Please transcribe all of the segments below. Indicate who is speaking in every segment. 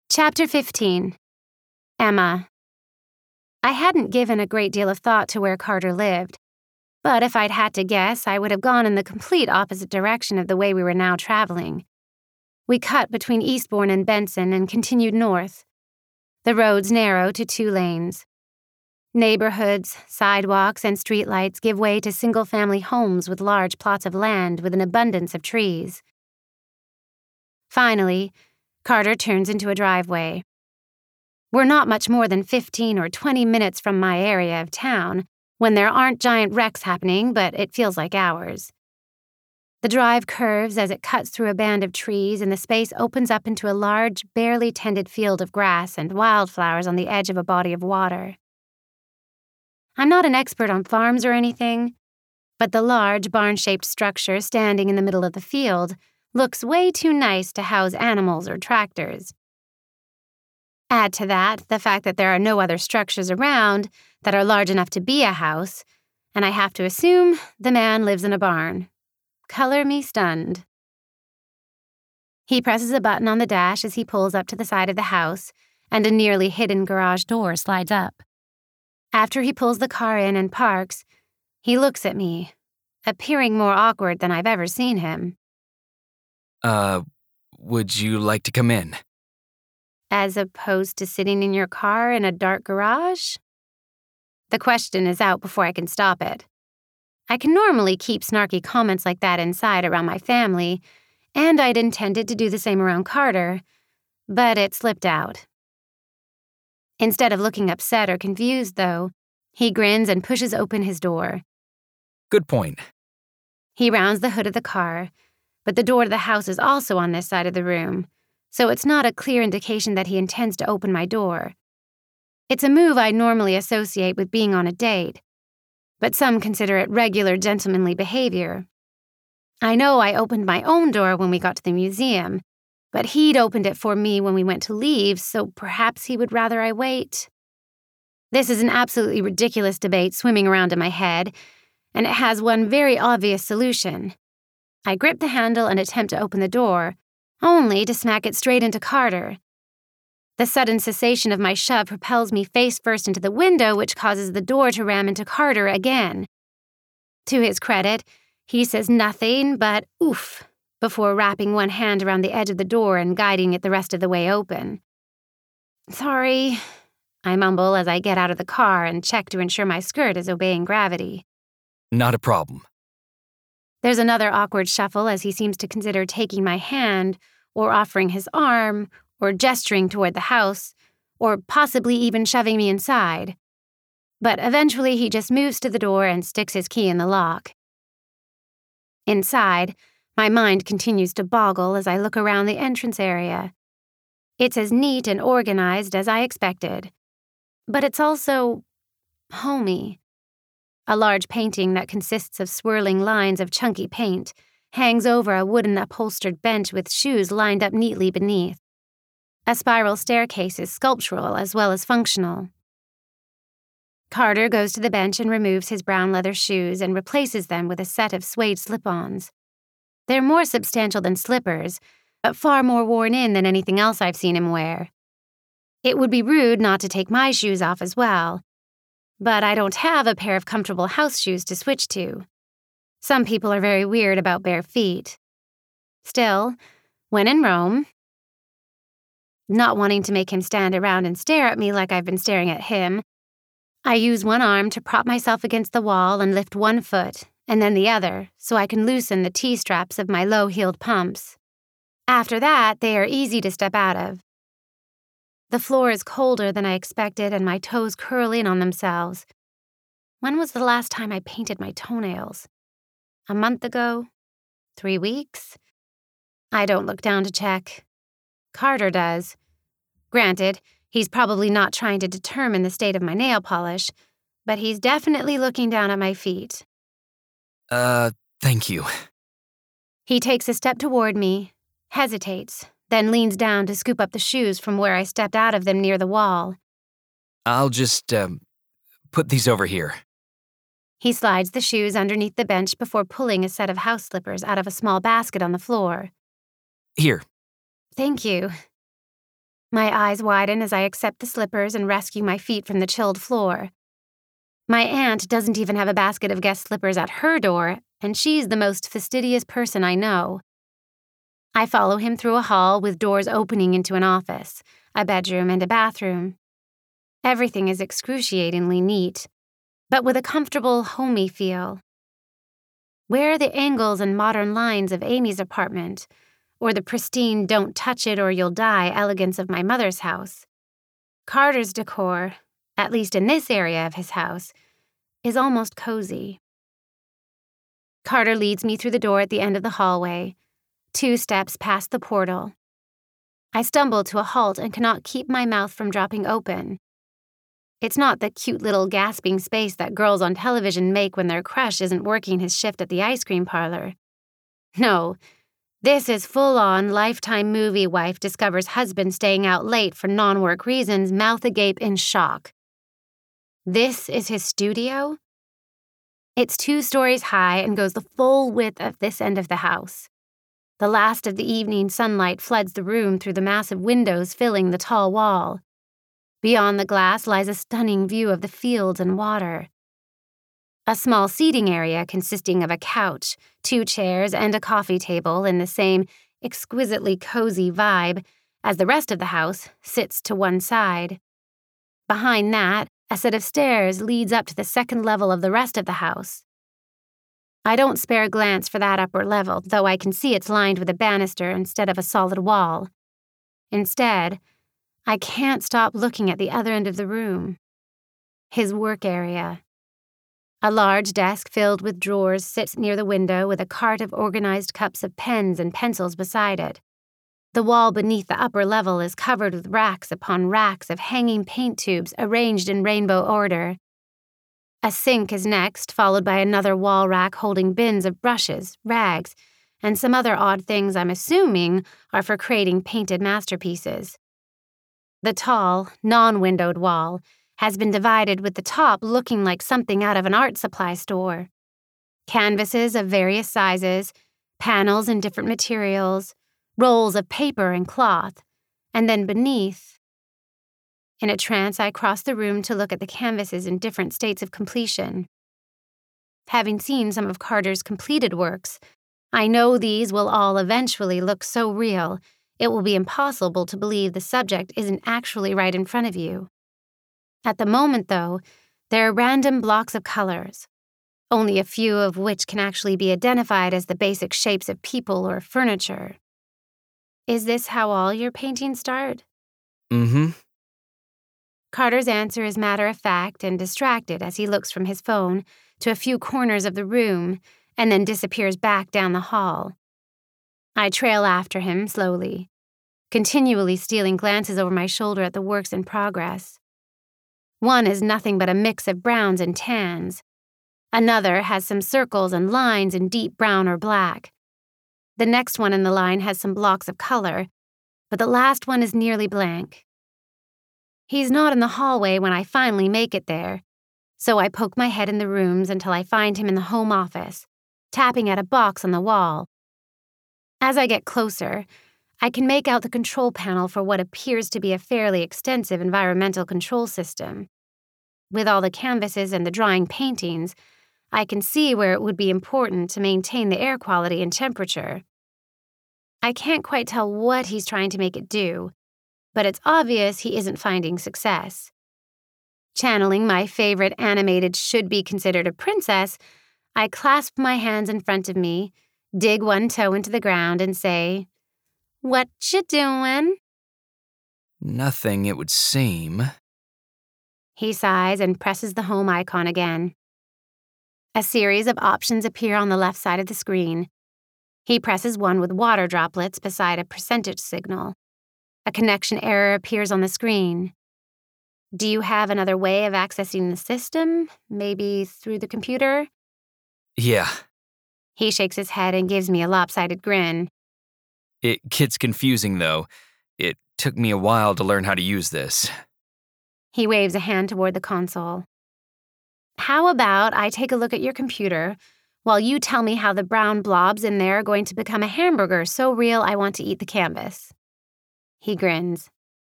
Speaker 1: Chapter 15. Emma. I hadn't given a great deal of thought to where Carter lived, but if I'd had to guess, I would have gone in the complete opposite direction of the way we were now traveling. We cut between Eastbourne and Benson and continued north. The roads narrow to 2 lanes. Neighborhoods, sidewalks, and streetlights give way to single-family homes with large plots of land with an abundance of trees. Finally, Carter turns into a driveway. We're not much more than 15 or 20 minutes from my area of town, when there aren't giant wrecks happening, but it feels like hours. The drive curves as it cuts through a band of trees, and the space opens up into a large, barely tended field of grass and wildflowers on the edge of a body of water. I'm not an expert on farms or anything, but the large, barn-shaped structure standing in the middle of the field looks way too nice to house animals or tractors. Add to that the fact that there are no other structures around that are large enough to be a house, and I have to assume the man lives in a barn. Color me stunned. He presses a button on the dash as he pulls up to the side of the house, and a nearly hidden garage door slides up. After he pulls the car in and parks, he looks at me, appearing more awkward than I've ever seen him.
Speaker 2: Would you like to come in?
Speaker 1: As opposed to sitting in your car in a dark garage? The question is out before I can stop it. I can normally keep snarky comments like that inside around my family, and I'd intended to do the same around Carter, but it slipped out. Instead of looking upset or confused, though, he grins and pushes open his door.
Speaker 2: Good point.
Speaker 1: He rounds the hood of the car, but the door to the house is also on this side of the room, so it's not a clear indication that he intends to open my door. It's a move I normally associate with being on a date, but some consider it regular gentlemanly behavior. I know I opened my own door when we got to the museum, but he'd opened it for me when we went to leave, so perhaps he would rather I wait. This is an absolutely ridiculous debate swimming around in my head, and it has one very obvious solution. I grip the handle and attempt to open the door, only to smack it straight into Carter. The sudden cessation of my shove propels me face first into the window, which causes the door to ram into Carter again. To his credit, he says nothing but oof before wrapping one hand around the edge of the door and guiding it the rest of the way open. Sorry, I mumble as I get out of the car and check to ensure my skirt is obeying gravity.
Speaker 2: Not a problem.
Speaker 1: There's another awkward shuffle as he seems to consider taking my hand, or offering his arm, or gesturing toward the house, or possibly even shoving me inside. But eventually he just moves to the door and sticks his key in the lock. Inside, my mind continues to boggle as I look around the entrance area. It's as neat and organized as I expected, but it's also homey. A large painting that consists of swirling lines of chunky paint hangs over a wooden upholstered bench with shoes lined up neatly beneath. A spiral staircase is sculptural as well as functional. Carter goes to the bench and removes his brown leather shoes and replaces them with a set of suede slip-ons. They're more substantial than slippers, but far more worn in than anything else I've seen him wear. It would be rude not to take my shoes off as well, but I don't have a pair of comfortable house shoes to switch to. Some people are very weird about bare feet. Still, when in Rome, not wanting to make him stand around and stare at me like I've been staring at him, I use one arm to prop myself against the wall and lift one foot, and then the other, so I can loosen the T-straps of my low-heeled pumps. After that, they are easy to step out of. The floor is colder than I expected, and my toes curl in on themselves. When was the last time I painted my toenails? A month ago? 3 weeks? I don't look down to check. Carter does. Granted, he's probably not trying to determine the state of my nail polish, but he's definitely looking down at my feet.
Speaker 2: Thank you.
Speaker 1: He takes a step toward me, hesitates, then leans down to scoop up the shoes from where I stepped out of them near the wall.
Speaker 2: I'll just, put these over here.
Speaker 1: He slides the shoes underneath the bench before pulling a set of house slippers out of a small basket on the floor.
Speaker 2: Here.
Speaker 1: Thank you. My eyes widen as I accept the slippers and rescue my feet from the chilled floor. My aunt doesn't even have a basket of guest slippers at her door, and she's the most fastidious person I know. I follow him through a hall with doors opening into an office, a bedroom, and a bathroom. Everything is excruciatingly neat, but with a comfortable, homey feel. Where are the angles and modern lines of Amy's apartment, or the pristine don't touch it or you'll die elegance of my mother's house? Carter's decor, at least in this area of his house, is almost cozy. Carter leads me through the door at the end of the hallway, 2 steps past the portal. I stumble to a halt and cannot keep my mouth from dropping open. It's not the cute little gasping space that girls on television make when their crush isn't working his shift at the ice cream parlor. No, this is full-on Lifetime movie wife discovers husband staying out late for non-work reasons, mouth agape in shock. This is his studio? It's 2 stories high and goes the full width of this end of the house. The last of the evening sunlight floods the room through the massive windows filling the tall wall. Beyond the glass lies a stunning view of the fields and water. A small seating area consisting of a couch, 2 chairs, and a coffee table in the same exquisitely cozy vibe as the rest of the house sits to one side. Behind that, a set of stairs leads up to the second level of the rest of the house. I don't spare a glance for that upper level, though I can see it's lined with a banister instead of a solid wall. Instead, I can't stop looking at the other end of the room. His work area. A large desk filled with drawers sits near the window with a cart of organized cups of pens and pencils beside it. The wall beneath the upper level is covered with racks upon racks of hanging paint tubes arranged in rainbow order. A sink is next, followed by another wall rack holding bins of brushes, rags, and some other odd things I'm assuming are for creating painted masterpieces. The tall, non-windowed wall has been divided with the top looking like something out of an art supply store. Canvases of various sizes, panels in different materials, rolls of paper and cloth, and then beneath. In a trance, I cross the room to look at the canvases in different states of completion. Having seen some of Carter's completed works, I know these will all eventually look so real it will be impossible to believe the subject isn't actually right in front of you. At the moment, though, there are random blocks of colors, only a few of which can actually be identified as the basic shapes of people or furniture. Is this how all your paintings start?
Speaker 2: Mm-hmm.
Speaker 1: Carter's answer is matter-of-fact and distracted as he looks from his phone to a few corners of the room and then disappears back down the hall. I trail after him slowly, continually stealing glances over my shoulder at the works in progress. One is nothing but a mix of browns and tans. Another has some circles and lines in deep brown or black. The next one in the line has some blocks of color, but the last one is nearly blank. He's not in the hallway when I finally make it there, so I poke my head in the rooms until I find him in the home office, tapping at a box on the wall. As I get closer, I can make out the control panel for what appears to be a fairly extensive environmental control system. With all the canvases and the drawing paintings, I can see where it would be important to maintain the air quality and temperature. I can't quite tell what he's trying to make it do, but it's obvious he isn't finding success. Channeling my favorite animated should-be-considered a princess, I clasp my hands in front of me, dig one toe into the ground, and say, "What you doing?"
Speaker 2: Nothing, it would seem.
Speaker 1: He sighs and presses the home icon again. A series of options appear on the left side of the screen. He presses one with water droplets beside a percentage signal. A connection error appears on the screen. Do you have another way of accessing the system? Maybe through the computer?
Speaker 2: Yeah.
Speaker 1: He shakes his head and gives me a lopsided grin.
Speaker 2: It gets confusing, though. It took me a while to learn how to use this.
Speaker 1: He waves a hand toward the console. How about I take a look at your computer while you tell me how the brown blobs in there are going to become a hamburger so real I want to eat the canvas? He grins.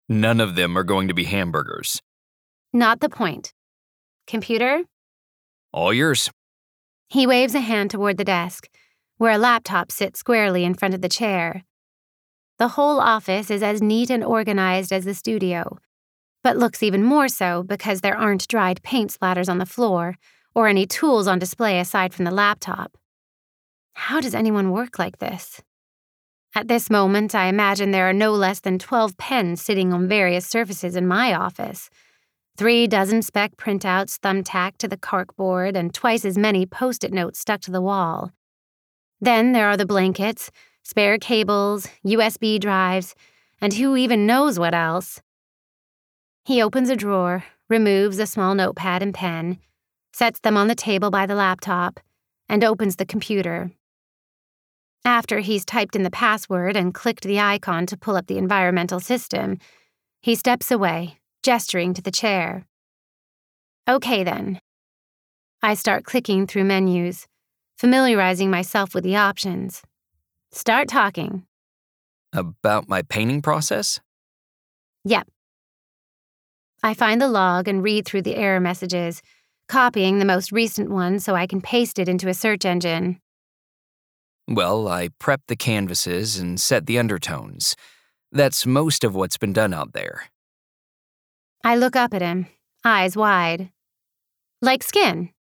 Speaker 2: None of them are going to be hamburgers.
Speaker 1: Not the point. Computer?
Speaker 2: All yours.
Speaker 1: He waves a hand toward the desk, where a laptop sits squarely in front of the chair. The whole office is as neat and organized as the studio, but looks even more so because there aren't dried paint splatters on the floor or any tools on display aside from the laptop. How does anyone work like this? At this moment, I imagine there are no less than 12 pens sitting on various surfaces in my office, 3 dozen spec printouts thumbtacked to the corkboard, and twice as many Post-it notes stuck to the wall. Then there are the blankets, spare cables, USB drives, and who even knows what else. He opens a drawer, removes a small notepad and pen, sets them on the table by the laptop, and opens the computer. After he's typed in the password and clicked the icon to pull up the environmental system, he steps away, gesturing to the chair. Okay then. I start clicking through menus, familiarizing myself with the options. Start talking.
Speaker 2: About my painting process?
Speaker 1: Yep. I find the log and read through the error messages, copying the most recent one so I can paste it into a search engine.
Speaker 2: Well, I prepped the canvases and set the undertones. That's most of what's been done out there.
Speaker 1: I look up at him, eyes wide. Like skin.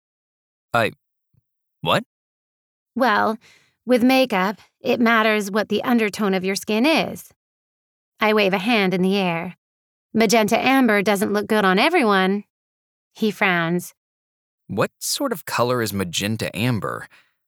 Speaker 2: What?
Speaker 1: Well, with makeup, it matters what the undertone of your skin is. I wave a hand in the air. Magenta amber doesn't look good on everyone. He frowns.
Speaker 2: What sort of color is magenta amber?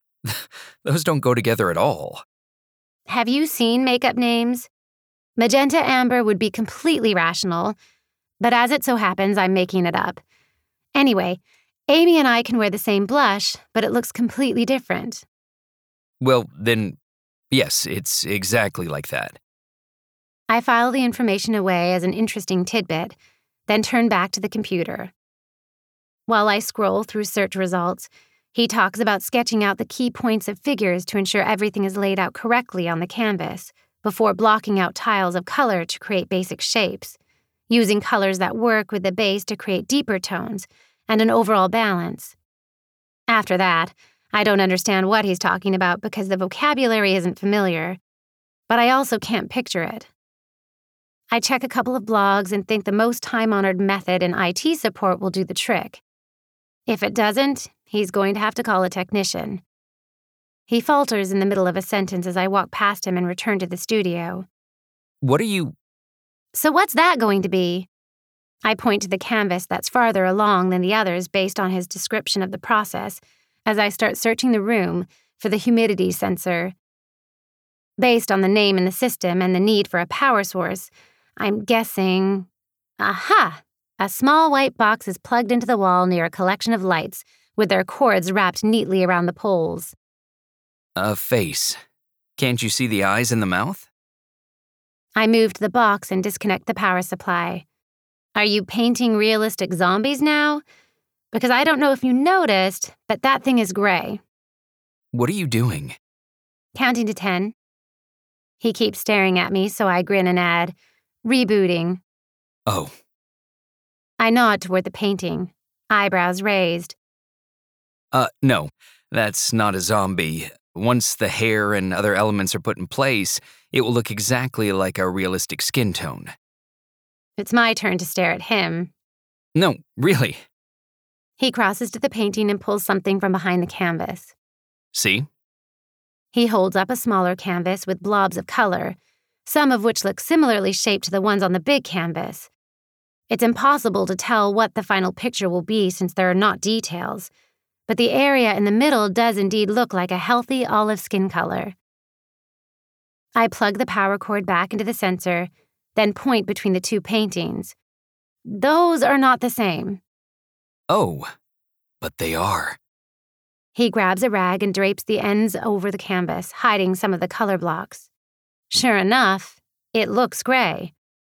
Speaker 2: Those don't go together at all.
Speaker 1: Have you seen makeup names? Magenta amber would be completely rational, but as it so happens, I'm making it up. Anyway, Amy and I can wear the same blush, but it looks completely different.
Speaker 2: Well, then, yes, it's exactly like that.
Speaker 1: I file the information away as an interesting tidbit, then turn back to the computer. While I scroll through search results, he talks about sketching out the key points of figures to ensure everything is laid out correctly on the canvas, before blocking out tiles of color to create basic shapes, using colors that work with the base to create deeper tones and an overall balance. After that, I don't understand what he's talking about because the vocabulary isn't familiar, but I also can't picture it. I check a couple of blogs and think the most time-honored method in IT support will do the trick. If it doesn't, he's going to have to call a technician. He falters in the middle of a sentence as I walk past him and return to the studio.
Speaker 2: What are you...
Speaker 1: So what's that going to be? I point to the canvas that's farther along than the others based on his description of the process as I start searching the room for the humidity sensor. Based on the name in the system and the need for a power source, I'm guessing... Aha! A small white box is plugged into the wall near a collection of lights, with their cords wrapped neatly around the poles.
Speaker 2: A face. Can't you see the eyes and the mouth?
Speaker 1: I move to the box and disconnect the power supply. Are you painting realistic zombies now? Because I don't know if you noticed, but that thing is gray.
Speaker 2: What are you doing?
Speaker 1: Counting to 10. He keeps staring at me, so I grin and add, rebooting.
Speaker 2: Oh.
Speaker 1: I nod toward the painting, eyebrows raised.
Speaker 2: No, that's not a zombie. Once the hair and other elements are put in place, it will look exactly like a realistic skin tone.
Speaker 1: It's my turn to stare at him.
Speaker 2: No, really.
Speaker 1: He crosses to the painting and pulls something from behind the canvas.
Speaker 2: See?
Speaker 1: He holds up a smaller canvas with blobs of color, some of which look similarly shaped to the ones on the big canvas. It's impossible to tell what the final picture will be since there are not details, but the area in the middle does indeed look like a healthy olive skin color. I plug the power cord back into the sensor, then point between the two paintings. Those are not the same.
Speaker 2: Oh, but they are.
Speaker 1: He grabs a rag and drapes the ends over the canvas, hiding some of the color blocks. Sure enough, it looks gray.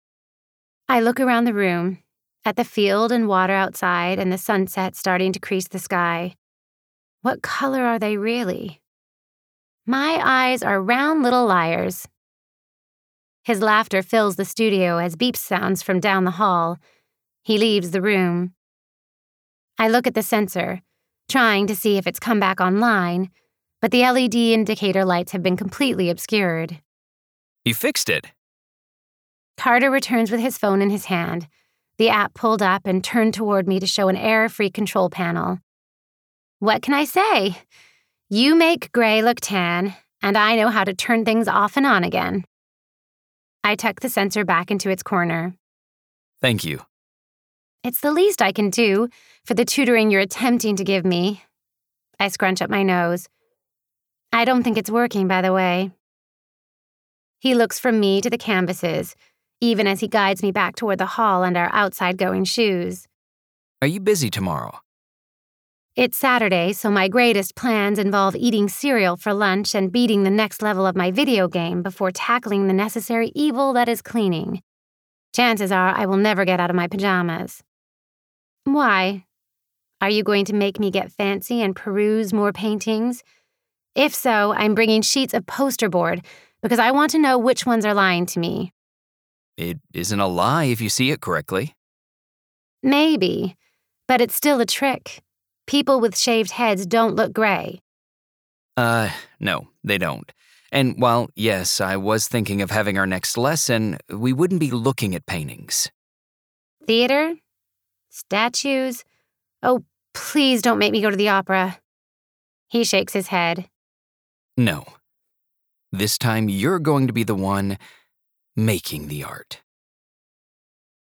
Speaker 1: I look around the room, at the field and water outside and the sunset starting to crease the sky. What color are they really? My eyes are round little liars. His laughter fills the studio as beep sounds from down the hall. He leaves the room. I look at the sensor, trying to see if it's come back online, but the LED indicator lights have been completely obscured.
Speaker 2: You fixed it.
Speaker 1: Carter returns with his phone in his hand. The app pulled up and turned toward me to show an error-free control panel. What can I say? You make gray look tan, and I know how to turn things off and on again. I tuck the sensor back into its corner.
Speaker 2: Thank you.
Speaker 1: It's the least I can do for the tutoring you're attempting to give me. I scrunch up my nose. I don't think it's working, by the way. He looks from me to the canvases, even as he guides me back toward the hall and our outside-going shoes.
Speaker 2: Are you busy tomorrow?
Speaker 1: It's Saturday, so my greatest plans involve eating cereal for lunch and beating the next level of my video game before tackling the necessary evil that is cleaning. Chances are I will never get out of my pajamas. Why? Are you going to make me get fancy and peruse more paintings? If so, I'm bringing sheets of poster board because I want to know which ones are lying to me.
Speaker 2: It isn't a lie if you see it correctly.
Speaker 1: Maybe, but it's still a trick. People with shaved heads don't look gray.
Speaker 2: No, they don't. And while, yes, I was thinking of having our next lesson, we wouldn't be looking at paintings.
Speaker 1: Theater? Statues? Oh, please don't make me go to the opera. He shakes his head.
Speaker 2: No. This time you're going to be the one making the art.